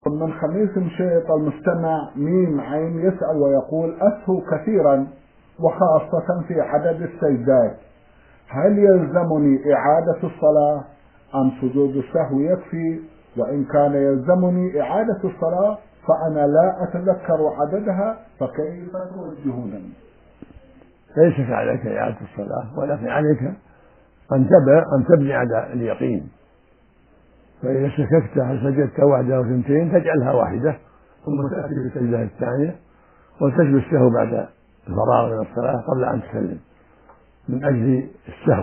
من خميس مشيط المستمع ميم عين يسأل ويقول أسهو كثيرا وخاصة في عدد السجدات، هل يلزمني إعادة الصلاة أم سجود السهو يكفي؟ وإن كان يلزمني إعادة الصلاة فأنا لا أتذكر عددها، فكيف توجهونني؟ ليس عليك إعادة الصلاة، ولكن عليك أن تبني على اليقين. فإذا شككت هل سجدت واحدة أو اثنتين تجعلها واحدة، ثم تأتي بالسجدة الثانية وتجلس السهو بعد الفراغ من الصلاة قبل أن تسلم من أجل السهو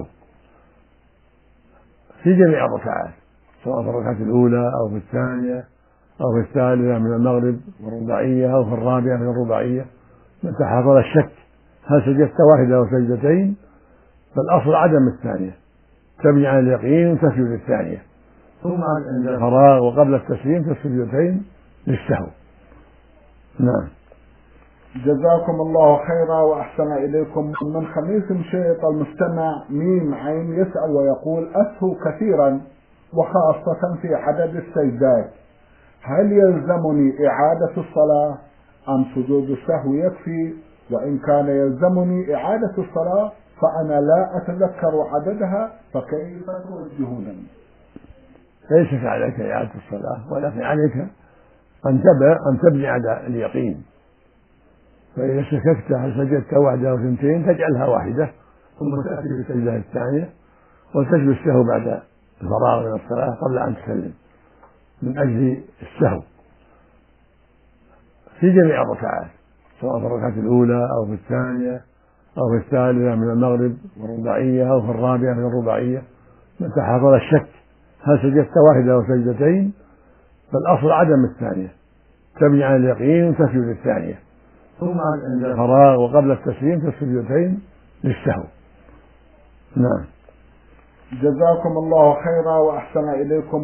في جميع الركعات، سواء في الركعة الأولى أو في الثانية أو في الثالثة من المغرب والرباعية أو في الرابعة من الرباعية. متى حصل الشك هل سجدت واحدة أو سجدتين فالأصل عدم الثانية، تبني على اليقين وتسجد الثانية، ثم عند الفراغ وقبل التسليم تسجدتين للسهو. نعم. جزاكم الله خيرا وأحسن إليكم. من خميس مشيط المستمع ميم عين يسأل ويقول أسهو كثيرا وخاصة في عدد السجدات، هل يلزمني إعادة الصلاة أم سجود السهو يكفي؟ وإن كان يلزمني إعادة الصلاة فأنا لا أتذكر عددها، فكيف توجهونني؟ ليس عليك إعادة الصلاة، ولكن عليك أن تبني على اليقين. فإذا شككت هل سجدت واحدة أو اثنتين تجعلها واحدة، ثم تأتي بالسجدة الثانية وتجلس السهو بعد الفراغ من الصلاة قبل أن تسلم من أجل السهو في جميع الركعات، سواء في الركعة الأولى أو في الثانية أو في الثالثة من المغرب والرباعية أو في الرابعة من الرباعية. متى حصل الشك هل سجدت واحدة أو سجدتين فالأصل عدم الثانية، تبني على اليقين وتسجد الثانية، ثم عند الفراغ وقبل التسليم تسجدتين للسهو. نعم. جزاكم الله خيرا وأحسن إليكم.